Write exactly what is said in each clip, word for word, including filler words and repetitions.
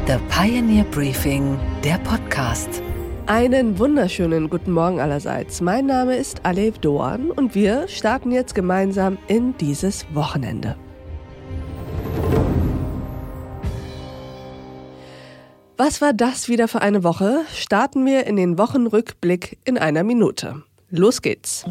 The Pioneer Briefing, der Podcast. Einen wunderschönen guten Morgen allerseits. Mein Name ist Alev Doan und wir starten jetzt gemeinsam in dieses Wochenende. Was war das wieder für eine Woche? Starten wir in den Wochenrückblick in einer Minute. Los geht's.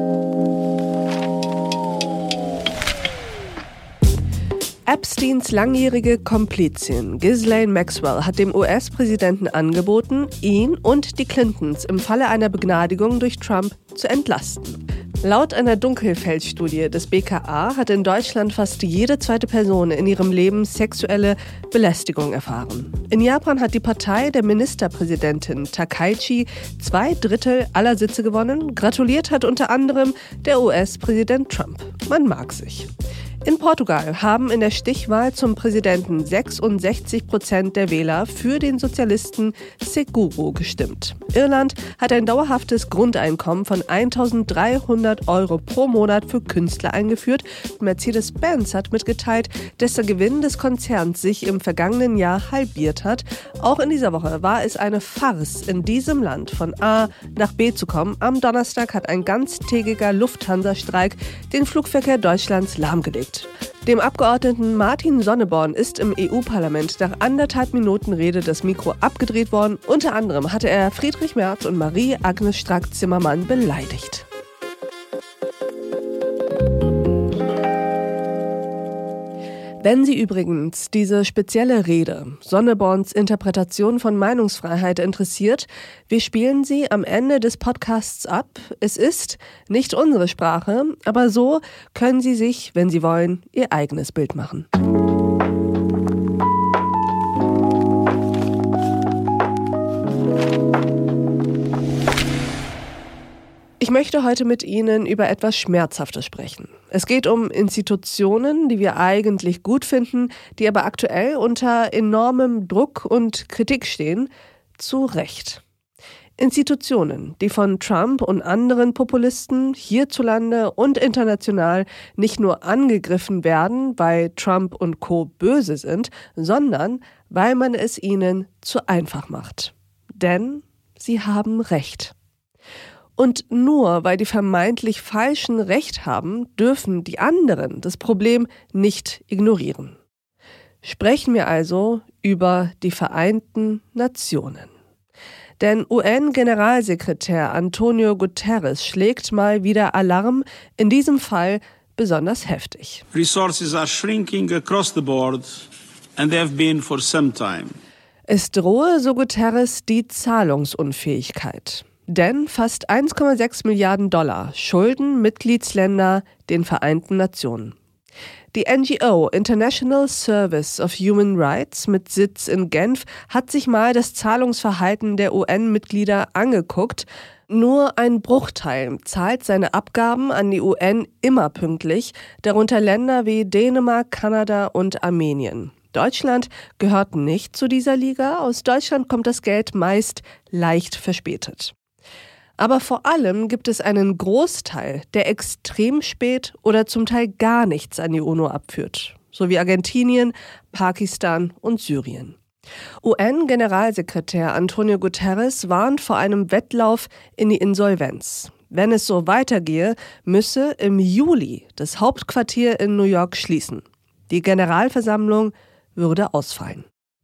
Epsteins langjährige Komplizin Ghislaine Maxwell hat dem U S-Präsidenten angeboten, ihn und die Clintons im Falle einer Begnadigung durch Trump zu entlasten. Laut einer Dunkelfeldstudie des B K A hat in Deutschland fast jede zweite Person in ihrem Leben sexuelle Belästigung erfahren. In Japan hat die Partei der Ministerpräsidentin Takaichi zwei Drittel aller Sitze gewonnen. Gratuliert hat unter anderem der U S-Präsident Trump. Man mag sich. In Portugal haben in der Stichwahl zum Präsidenten sechsundsechzig Prozent der Wähler für den Sozialisten Seguro gestimmt. Irland hat ein dauerhaftes Grundeinkommen von eintausenddreihundert Euro pro Monat für Künstler eingeführt. Mercedes-Benz hat mitgeteilt, dass der Gewinn des Konzerns sich im vergangenen Jahr halbiert hat. Auch in dieser Woche war es eine Farce, in diesem Land von A nach B zu kommen. Am Donnerstag hat ein ganztägiger Lufthansa-Streik den Flugverkehr Deutschlands lahmgelegt. Dem Abgeordneten Martin Sonneborn ist im E U-Parlament nach anderthalb Minuten Rede das Mikro abgedreht worden. Unter anderem hatte er Friedrich Merz und Marie-Agnes Strack-Zimmermann beleidigt. Wenn Sie übrigens diese spezielle Rede, Sonneborns Interpretation von Meinungsfreiheit interessiert, wir spielen sie am Ende des Podcasts ab. Es ist nicht unsere Sprache, aber so können Sie sich, wenn Sie wollen, Ihr eigenes Bild machen. Ich möchte heute mit Ihnen über etwas Schmerzhaftes sprechen. Es geht um Institutionen, die wir eigentlich gut finden, die aber aktuell unter enormem Druck und Kritik stehen, zu Recht. Institutionen, die von Trump und anderen Populisten hierzulande und international nicht nur angegriffen werden, weil Trump und Co. böse sind, sondern weil man es ihnen zu einfach macht. Denn sie haben Recht. Und nur weil die vermeintlich Falschen Recht haben, dürfen die anderen das Problem nicht ignorieren. Sprechen wir also über die Vereinten Nationen. Denn U N-Generalsekretär Antonio Guterres schlägt mal wieder Alarm, in diesem Fall besonders heftig. Resources are shrinking across the board and they have been for some time. Es drohe, so Guterres, die Zahlungsunfähigkeit. Denn fast eins Komma sechs Milliarden Dollar schulden Mitgliedsländer den Vereinten Nationen. Die N G O International Service of Human Rights mit Sitz in Genf hat sich mal das Zahlungsverhalten der U N-Mitglieder angeguckt. Nur ein Bruchteil zahlt seine Abgaben an die U N immer pünktlich, darunter Länder wie Dänemark, Kanada und Armenien. Deutschland gehört nicht zu dieser Liga. Aus Deutschland kommt das Geld meist leicht verspätet. Aber vor allem gibt es einen Großteil, der extrem spät oder zum Teil gar nichts an die UNO abführt, so wie Argentinien, Pakistan und Syrien. U N-Generalsekretär Antonio Guterres warnt vor einem Wettlauf in die Insolvenz. Wenn es so weitergehe, müsse im Juli das Hauptquartier in New York schließen. Die Generalversammlung würde ausfallen.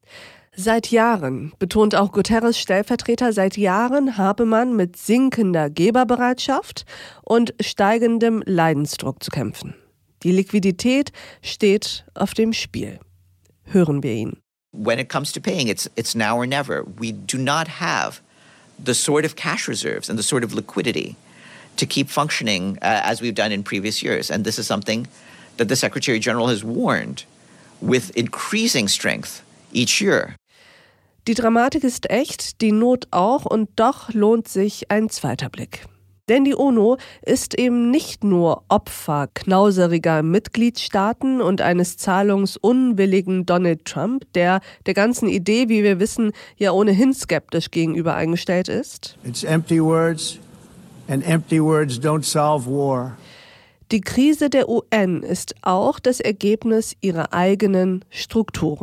Seit Jahren, betont auch Guterres Stellvertreter, seit Jahren habe man mit sinkender Geberbereitschaft und steigendem Leidensdruck zu kämpfen. Die Liquidität steht auf dem Spiel. Hören wir ihn. When it comes to paying, it's it's now or never. We do not have the sort of cash reserves and the sort of liquidity to keep functioning uh, as we've done in previous years. And this is something that the Secretary General has warned with increasing strength each year. Die Dramatik ist echt, die Not auch, und doch lohnt sich ein zweiter Blick. Denn die UNO ist eben nicht nur Opfer knauseriger Mitgliedstaaten und eines zahlungsunwilligen Donald Trump, der der ganzen Idee, wie wir wissen, ja ohnehin skeptisch gegenüber eingestellt ist. It's empty words, and empty words don't solve war. Die Krise der U N ist auch das Ergebnis ihrer eigenen Strukturen.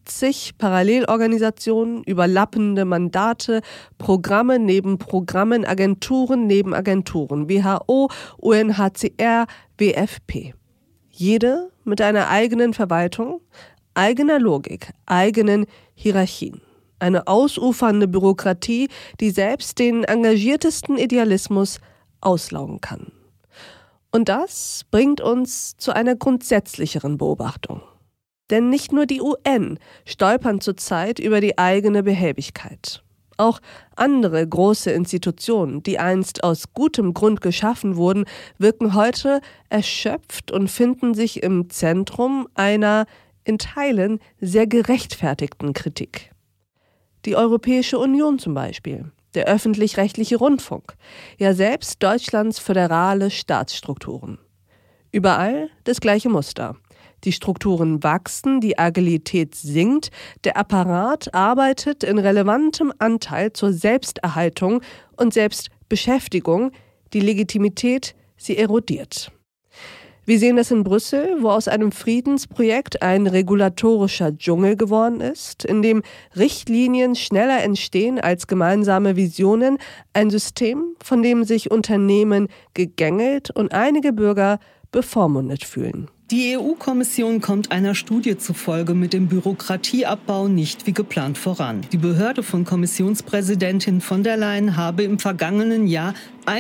zig Parallelorganisationen, überlappende Mandate, Programme neben Programmen, Agenturen neben Agenturen, W H O, U N H C R, W F P. Jede mit einer eigenen Verwaltung, eigener Logik, eigenen Hierarchien. Eine ausufernde Bürokratie, die selbst den engagiertesten Idealismus auslaugen kann. Und das bringt uns zu einer grundsätzlicheren Beobachtung. Denn nicht nur die U N stolpern zurzeit über die eigene Behäbigkeit. Auch andere große Institutionen, die einst aus gutem Grund geschaffen wurden, wirken heute erschöpft und finden sich im Zentrum einer in Teilen sehr gerechtfertigten Kritik. Die Europäische Union zum Beispiel, der öffentlich-rechtliche Rundfunk, ja selbst Deutschlands föderale Staatsstrukturen. Überall das gleiche Muster. Die Strukturen wachsen, die Agilität sinkt, der Apparat arbeitet in relevantem Anteil zur Selbsterhaltung und Selbstbeschäftigung, die Legitimität, sie erodiert. Wir sehen das in Brüssel, wo aus einem Friedensprojekt ein regulatorischer Dschungel geworden ist, in dem Richtlinien schneller entstehen als gemeinsame Visionen, ein System, von dem sich Unternehmen gegängelt und einige Bürger bevormundet fühlen. Die E U-Kommission kommt einer Studie zufolge mit dem Bürokratieabbau nicht wie geplant voran. Die Behörde von Kommissionspräsidentin von der Leyen habe im vergangenen Jahr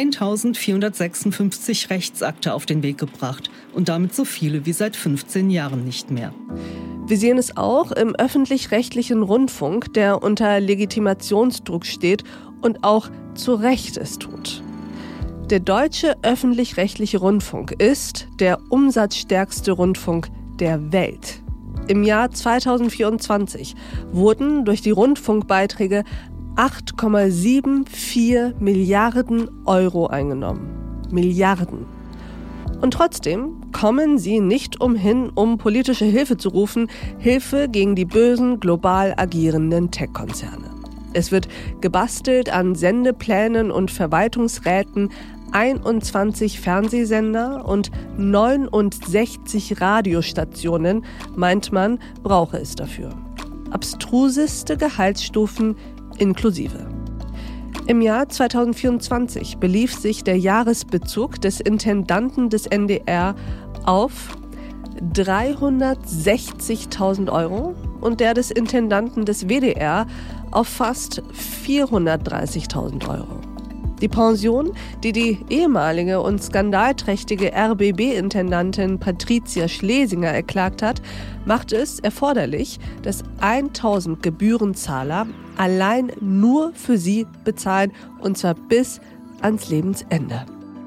eintausendvierhundertsechsundfünfzig Rechtsakte auf den Weg gebracht und damit so viele wie seit fünfzehn Jahren nicht mehr. Wir sehen es auch im öffentlich-rechtlichen Rundfunk, der unter Legitimationsdruck steht und auch zu Recht es tut. Der deutsche öffentlich-rechtliche Rundfunk ist der umsatzstärkste Rundfunk der Welt. Im Jahr zweitausendvierundzwanzig wurden durch die Rundfunkbeiträge acht Komma vierundsiebzig Milliarden Euro eingenommen. Milliarden. Und trotzdem kommen sie nicht umhin, um politische Hilfe zu rufen, Hilfe gegen die bösen, global agierenden Tech-Konzerne. Es wird gebastelt an Sendeplänen und Verwaltungsräten, einundzwanzig Fernsehsender und neunundsechzig Radiostationen, meint man, brauche es dafür. Abstruseste Gehaltsstufen inklusive. Im Jahr zweitausendvierundzwanzig belief sich der Jahresbezug des Intendanten des N D R auf dreihundertsechzigtausend Euro und der des Intendanten des W D R auf fast vierhundertdreißigtausend Euro. Die Pension, die die ehemalige und skandalträchtige R B B-Intendantin Patricia Schlesinger erklagt hat, macht es erforderlich, dass tausend Gebührenzahler allein nur für sie bezahlen, und zwar bis ans Lebensende.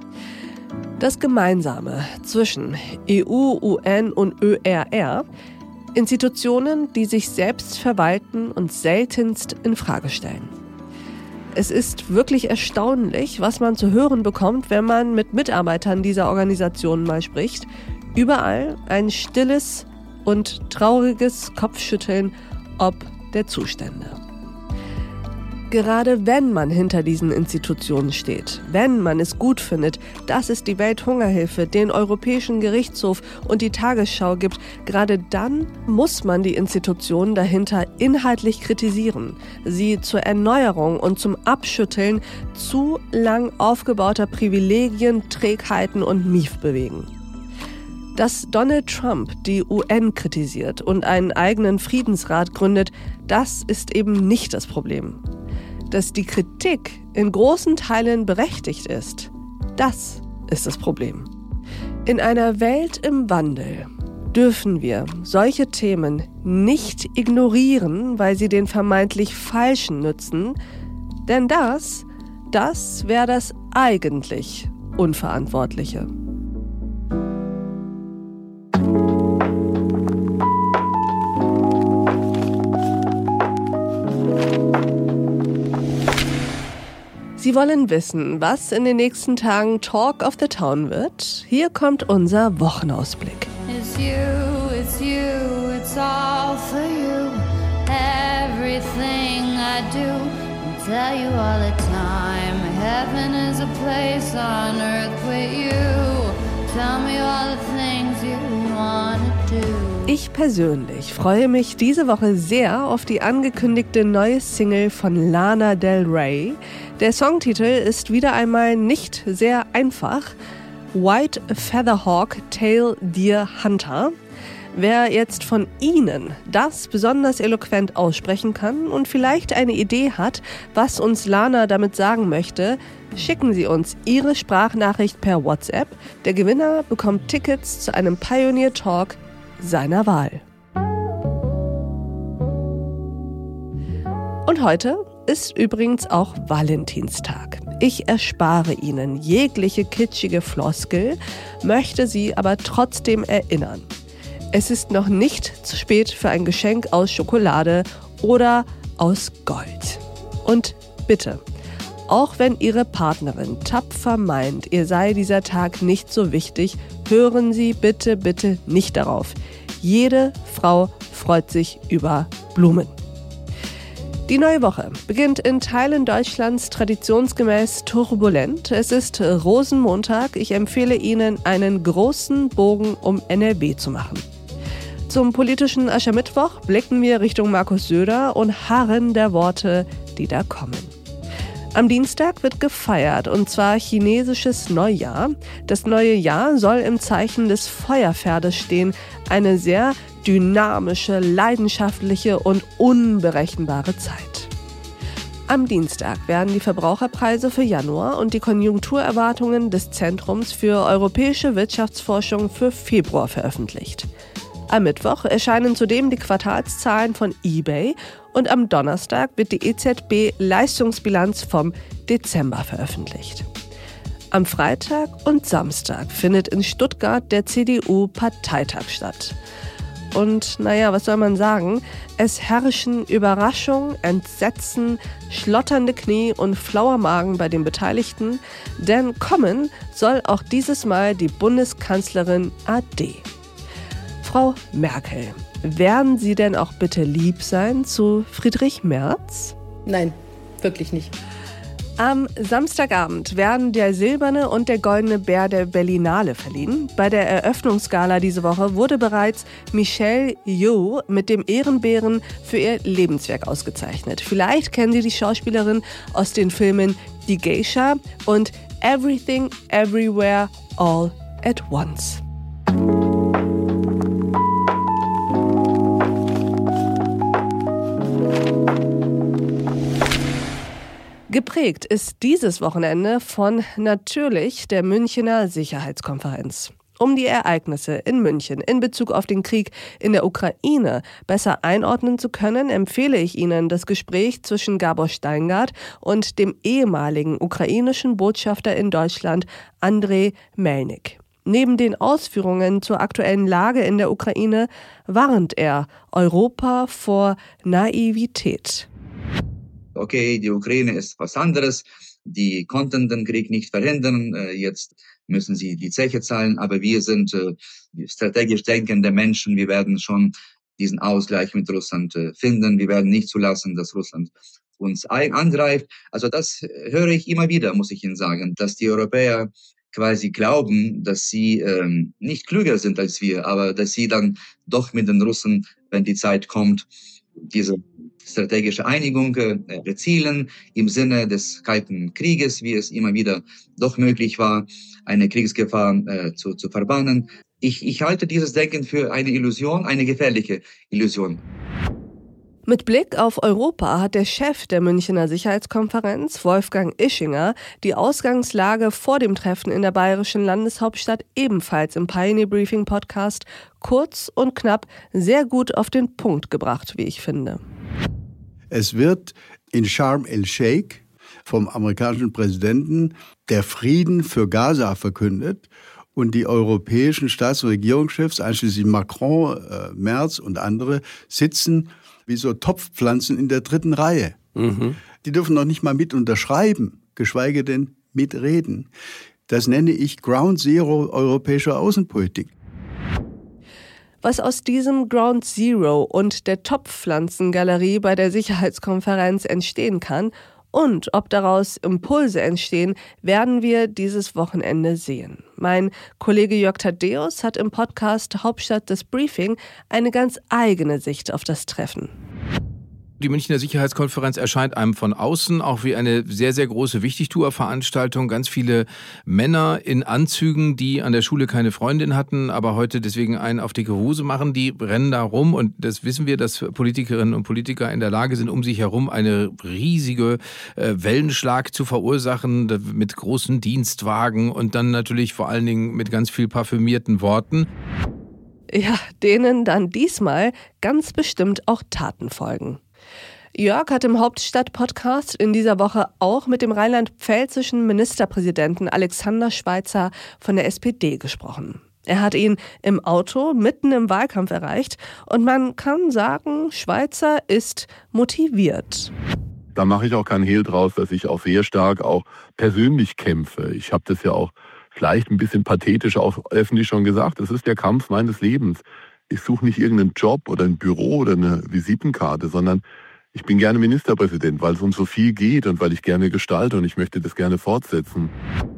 Das Gemeinsame zwischen E U, U N und Ö R R: Institutionen, die sich selbst verwalten und seltenst in Frage stellen. Es ist wirklich erstaunlich, was man zu hören bekommt, wenn man mit Mitarbeitern dieser Organisationen mal spricht. Überall ein stilles und trauriges Kopfschütteln ob der Zustände. Gerade wenn man hinter diesen Institutionen steht, wenn man es gut findet, dass es die Welthungerhilfe, den Europäischen Gerichtshof und die Tagesschau gibt, gerade dann muss man die Institutionen dahinter inhaltlich kritisieren, sie zur Erneuerung und zum Abschütteln zu lang aufgebauter Privilegien, Trägheiten und Mief bewegen. Dass Donald Trump die U N kritisiert und einen eigenen Friedensrat gründet, das ist eben nicht das Problem. Dass die Kritik in großen Teilen berechtigt ist, das ist das Problem. In einer Welt im Wandel dürfen wir solche Themen nicht ignorieren, weil sie den vermeintlich Falschen nützen, denn das, das wäre das eigentlich Unverantwortliche. Sie wollen wissen, was in den nächsten Tagen Talk of the Town wird? Hier kommt unser Wochenausblick. It's you, it's you, it's all for you. Everything I do, I tell you all the time. Heaven is a place on earth with you. Tell me all the things you wanna do. Ich persönlich freue mich diese Woche sehr auf die angekündigte neue Single von Lana Del Rey. Der Songtitel ist wieder einmal nicht sehr einfach. White Featherhawk Tail Deer Hunter. Wer jetzt von Ihnen das besonders eloquent aussprechen kann und vielleicht eine Idee hat, was uns Lana damit sagen möchte, schicken Sie uns Ihre Sprachnachricht per WhatsApp. Der Gewinner bekommt Tickets zu einem Pioneer Talk seiner Wahl. Und heute ist übrigens auch Valentinstag. Ich erspare Ihnen jegliche kitschige Floskel, möchte Sie aber trotzdem erinnern. Es ist noch nicht zu spät für ein Geschenk aus Schokolade oder aus Gold. Und bitte, auch wenn Ihre Partnerin tapfer meint, ihr sei dieser Tag nicht so wichtig, hören Sie bitte, bitte nicht darauf. Jede Frau freut sich über Blumen. Die neue Woche beginnt in Teilen Deutschlands traditionsgemäß turbulent. Es ist Rosenmontag. Ich empfehle Ihnen, einen großen Bogen um N R W zu machen. Zum politischen Aschermittwoch blicken wir Richtung Markus Söder und harren der Worte, die da kommen. Am Dienstag wird gefeiert, und zwar chinesisches Neujahr. Das neue Jahr soll im Zeichen des Feuerpferdes stehen, eine sehr dynamische, leidenschaftliche und unberechenbare Zeit. Am Dienstag werden die Verbraucherpreise für Januar und die Konjunkturerwartungen des Zentrums für europäische Wirtschaftsforschung für Februar veröffentlicht. Am Mittwoch erscheinen zudem die Quartalszahlen von eBay und am Donnerstag wird die E Z B-Leistungsbilanz vom Dezember veröffentlicht. Am Freitag und Samstag findet in Stuttgart der C D U-Parteitag statt. Und naja, was soll man sagen? Es herrschen Überraschung, Entsetzen, schlotternde Knie und flauer Magen bei den Beteiligten, denn kommen soll auch dieses Mal die Bundeskanzlerin A D. Frau Merkel, werden Sie denn auch bitte lieb sein zu Friedrich Merz? Nein, wirklich nicht. Am Samstagabend werden der silberne und der goldene Bär der Berlinale verliehen. Bei der Eröffnungsgala diese Woche wurde bereits Michelle Yeoh mit dem Ehrenbären für ihr Lebenswerk ausgezeichnet. Vielleicht kennen Sie die Schauspielerin aus den Filmen Die Geisha und Everything, Everywhere, All at Once. Geprägt ist dieses Wochenende von natürlich der Münchener Sicherheitskonferenz. Um die Ereignisse in München in Bezug auf den Krieg in der Ukraine besser einordnen zu können, empfehle ich Ihnen das Gespräch zwischen Gabor Steingart und dem ehemaligen ukrainischen Botschafter in Deutschland Andrei Melnik. Neben den Ausführungen zur aktuellen Lage in der Ukraine warnt er Europa vor Naivität. Okay, die Ukraine ist was anderes, die konnten den Krieg nicht verhindern, jetzt müssen sie die Zeche zahlen, aber wir sind äh, strategisch denkende Menschen, wir werden schon diesen Ausgleich mit Russland äh, finden, wir werden nicht zulassen, dass Russland uns ein- angreift. Also das höre ich immer wieder, muss ich Ihnen sagen, dass die Europäer quasi glauben, dass sie ähm, nicht klüger sind als wir, aber dass sie dann doch mit den Russen, wenn die Zeit kommt, diese strategische Einigung äh, erzielen, im Sinne des Kalten Krieges, wie es immer wieder doch möglich war, eine Kriegsgefahr äh, zu, zu verbannen. Ich, ich halte dieses Denken für eine Illusion, eine gefährliche Illusion. Mit Blick auf Europa hat der Chef der Münchener Sicherheitskonferenz, Wolfgang Ischinger, die Ausgangslage vor dem Treffen in der bayerischen Landeshauptstadt ebenfalls im Pioneer Briefing Podcast kurz und knapp sehr gut auf den Punkt gebracht, wie ich finde. Es wird in Sharm el-Sheikh vom amerikanischen Präsidenten der Frieden für Gaza verkündet und die europäischen Staats- und Regierungschefs, einschließlich Macron, äh, Merz und andere, sitzen wie so Topfpflanzen in der dritten Reihe. Mhm. Die dürfen noch nicht mal mit unterschreiben, geschweige denn mitreden. Das nenne ich Ground Zero europäischer Außenpolitik. Was aus diesem Ground Zero und der Topfpflanzengalerie bei der Sicherheitskonferenz entstehen kann Und ob daraus Impulse entstehen, werden wir dieses Wochenende sehen. Mein Kollege Jörg Thaddeus hat im Podcast Hauptstadt das Briefing eine ganz eigene Sicht auf das Treffen. Die Münchner Sicherheitskonferenz erscheint einem von außen auch wie eine sehr, sehr große Wichtigtuer-Veranstaltung. Ganz viele Männer in Anzügen, die an der Schule keine Freundin hatten, aber heute deswegen einen auf dicke Hose machen, die rennen da rum. Und das wissen wir, dass Politikerinnen und Politiker in der Lage sind, um sich herum eine riesige äh, Wellenschlag zu verursachen mit großen Dienstwagen und dann natürlich vor allen Dingen mit ganz viel parfümierten Worten. Ja, denen dann diesmal ganz bestimmt auch Taten folgen. Jörg hat im Hauptstadt-Podcast in dieser Woche auch mit dem rheinland-pfälzischen Ministerpräsidenten Alexander Schweitzer von der S P D gesprochen. Er hat ihn im Auto mitten im Wahlkampf erreicht und man kann sagen, Schweitzer ist motiviert. Da mache ich auch keinen Hehl draus, dass ich auch sehr stark auch persönlich kämpfe. Ich habe das ja auch vielleicht ein bisschen pathetisch auch öffentlich schon gesagt. Das ist der Kampf meines Lebens. Ich suche nicht irgendeinen Job oder ein Büro oder eine Visitenkarte, sondern ich bin gerne Ministerpräsident, weil es um so viel geht und weil ich gerne gestalte und ich möchte das gerne fortsetzen.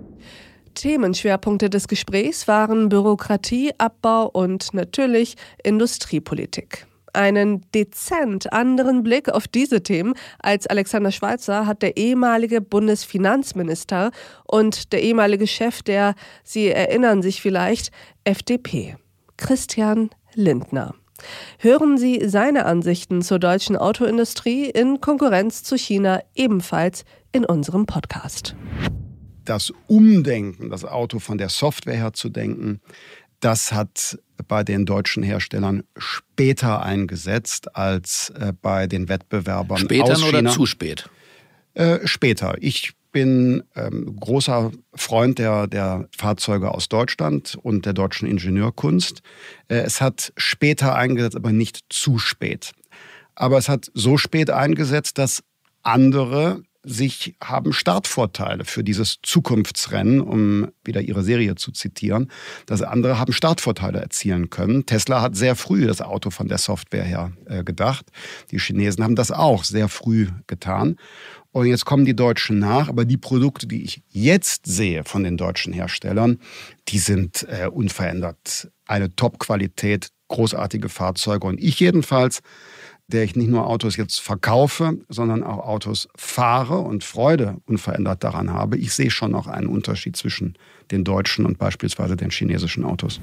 Themenschwerpunkte des Gesprächs waren Bürokratieabbau und natürlich Industriepolitik. Einen dezent anderen Blick auf diese Themen als Alexander Schweitzer hat der ehemalige Bundesfinanzminister und der ehemalige Chef der, Sie erinnern sich vielleicht, F D P, Christian Lindner. Hören Sie seine Ansichten zur deutschen Autoindustrie in Konkurrenz zu China ebenfalls in unserem Podcast. Das Umdenken, das Auto von der Software her zu denken, das hat bei den deutschen Herstellern später eingesetzt als bei den Wettbewerbern Später aus China. Oder zu spät? Äh, später. Ich bin ähm, großer Freund der, der Fahrzeuge aus Deutschland und der deutschen Ingenieurkunst. Äh, es hat später eingesetzt, aber nicht zu spät. Aber es hat so spät eingesetzt, dass andere sich haben Startvorteile für dieses Zukunftsrennen, um wieder ihre Serie zu zitieren, dass andere haben Startvorteile erzielen können. Tesla hat sehr früh das Auto von der Software her äh, gedacht. Die Chinesen haben das auch sehr früh getan. Und jetzt kommen die Deutschen nach, aber die Produkte, die ich jetzt sehe von den deutschen Herstellern, die sind äh, unverändert. Eine Top-Qualität, großartige Fahrzeuge. Und ich jedenfalls, der ich nicht nur Autos jetzt verkaufe, sondern auch Autos fahre und Freude unverändert daran habe, ich sehe schon noch einen Unterschied zwischen den deutschen und beispielsweise den chinesischen Autos.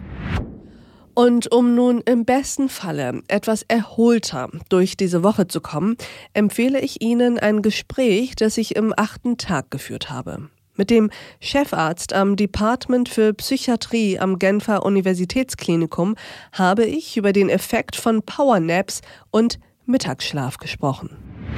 Und um nun im besten Falle etwas erholter durch diese Woche zu kommen, empfehle ich Ihnen ein Gespräch, das ich im achten Tag geführt habe. Mit dem Chefarzt am Department für Psychiatrie am Genfer Universitätsklinikum habe ich über den Effekt von Powernaps und Mittagsschlaf gesprochen.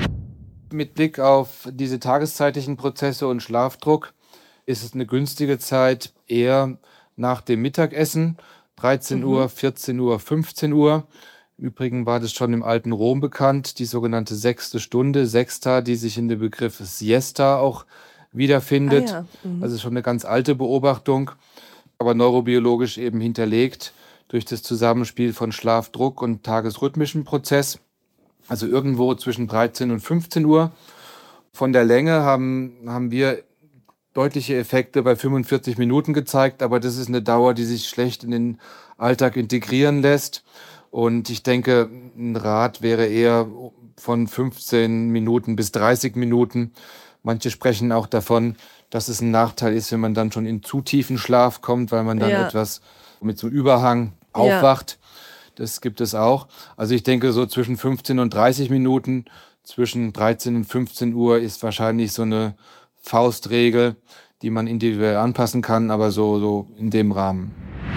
Mit Blick auf diese tageszeitlichen Prozesse und Schlafdruck ist es eine günstige Zeit eher nach dem Mittagessen, dreizehn Uhr, vierzehn Uhr, fünfzehn Uhr. Im Übrigen war das schon im alten Rom bekannt, die sogenannte sechste Stunde, Sexta, die sich in dem Begriff Siesta auch wiederfindet. Ah ja. mhm. Also schon eine ganz alte Beobachtung, aber neurobiologisch eben hinterlegt durch das Zusammenspiel von Schlafdruck und tagesrhythmischem Prozess. Also irgendwo zwischen dreizehn und fünfzehn Uhr. Von der Länge haben, haben wir deutliche Effekte bei fünfundvierzig Minuten gezeigt, aber das ist eine Dauer, die sich schlecht in den Alltag integrieren lässt. Und ich denke, ein Rat wäre eher von fünfzehn Minuten bis dreißig Minuten. Manche sprechen auch davon, dass es ein Nachteil ist, wenn man dann schon in zu tiefen Schlaf kommt, weil man dann ja. etwas mit so einem Überhang aufwacht. Ja. Das gibt es auch. Also ich denke, so zwischen fünfzehn und dreißig Minuten, zwischen dreizehn und fünfzehn Uhr ist wahrscheinlich so eine Faustregel, die man individuell anpassen kann, aber so, so in dem Rahmen.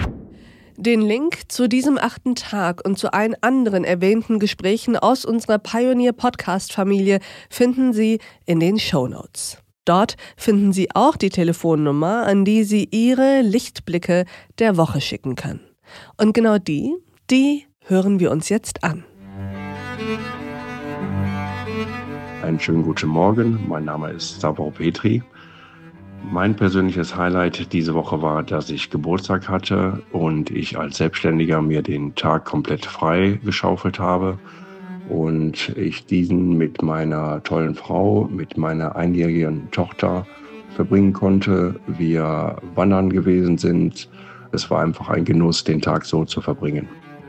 Den Link zu diesem achten Tag und zu allen anderen erwähnten Gesprächen aus unserer Pioneer-Podcast-Familie finden Sie in den Shownotes. Dort finden Sie auch die Telefonnummer, an die Sie Ihre Lichtblicke der Woche schicken können. Und genau die, die hören wir uns jetzt an. Einen schönen guten Morgen, mein Name ist Stavro Petri. Mein persönliches Highlight diese Woche war, dass ich Geburtstag hatte und ich als Selbstständiger mir den Tag komplett frei geschaufelt habe und ich diesen mit meiner tollen Frau, mit meiner einjährigen Tochter verbringen konnte. Wir wandern gewesen sind. Es war einfach ein Genuss, den Tag so zu verbringen.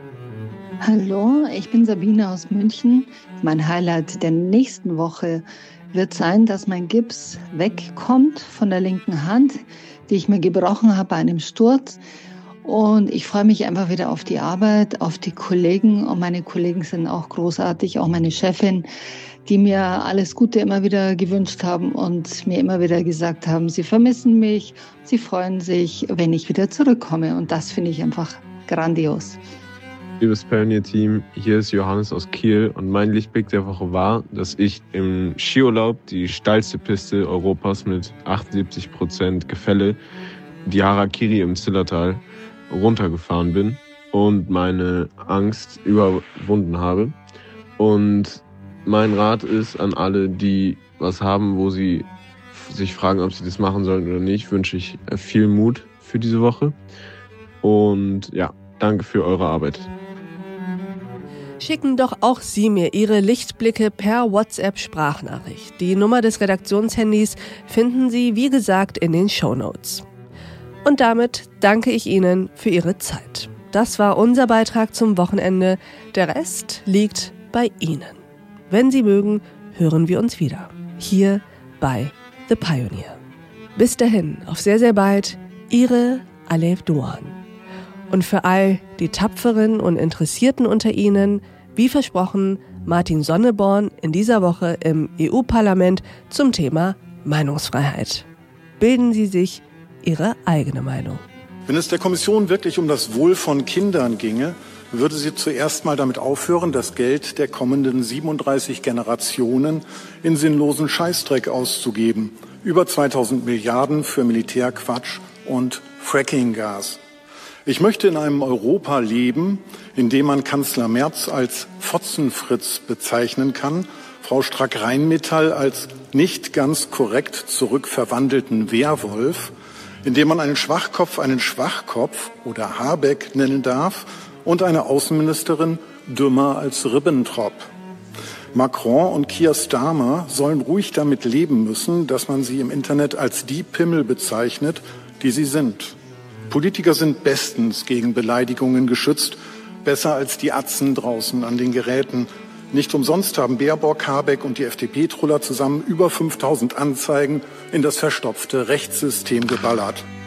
Hallo, ich bin Sabine aus München. Mein Highlight der nächsten Woche wird sein, dass mein Gips wegkommt von der linken Hand, die ich mir gebrochen habe bei einem Sturz. Und ich freue mich einfach wieder auf die Arbeit, auf die Kollegen. Und meine Kollegen sind auch großartig, auch meine Chefin, die mir alles Gute immer wieder gewünscht haben und mir immer wieder gesagt haben, sie vermissen mich, sie freuen sich, wenn ich wieder zurückkomme. Und das finde ich einfach grandios. Liebes Pioneer-Team, hier ist Johannes aus Kiel und mein Lichtblick der Woche war, dass ich im Skiurlaub die steilste Piste Europas mit achtundsiebzig Prozent Gefälle, die Harakiri im Zillertal, runtergefahren bin und meine Angst überwunden habe. Und mein Rat ist an alle, die was haben, wo sie sich fragen, ob sie das machen sollen oder nicht, wünsche ich viel Mut für diese Woche. Und ja, danke für eure Arbeit. Schicken doch auch Sie mir Ihre Lichtblicke per WhatsApp-Sprachnachricht. Die Nummer des Redaktionshandys finden Sie, wie gesagt, in den Shownotes. Und damit danke ich Ihnen für Ihre Zeit. Das war unser Beitrag zum Wochenende. Der Rest liegt bei Ihnen. Wenn Sie mögen, hören wir uns wieder. Hier bei The Pioneer. Bis dahin, auf sehr, sehr bald, Ihre Alev Doğan. Und für all die Tapferen und Interessierten unter Ihnen, wie versprochen, Martin Sonneborn in dieser Woche im E U-Parlament zum Thema Meinungsfreiheit. Bilden Sie sich Ihre eigene Meinung. Wenn es der Kommission wirklich um das Wohl von Kindern ginge, würde sie zuerst mal damit aufhören, das Geld der kommenden siebenunddreißig Generationen in sinnlosen Scheißdreck auszugeben. Über zweitausend Milliarden für Militärquatsch und Frackinggas. Ich möchte in einem Europa leben, in dem man Kanzler Merz als Fotzenfritz bezeichnen kann, Frau Strack-Rheinmetall als nicht ganz korrekt zurückverwandelten Werwolf, in dem man einen Schwachkopf einen Schwachkopf oder Habeck nennen darf und eine Außenministerin dümmer als Ribbentrop. Macron und Keir Starmer sollen ruhig damit leben müssen, dass man sie im Internet als die Pimmel bezeichnet, die sie sind. Politiker sind bestens gegen Beleidigungen geschützt, besser als die Atzen draußen an den Geräten. Nicht umsonst haben Baerbock, Habeck und die F D P-Truller zusammen über fünftausend Anzeigen in das verstopfte Rechtssystem geballert.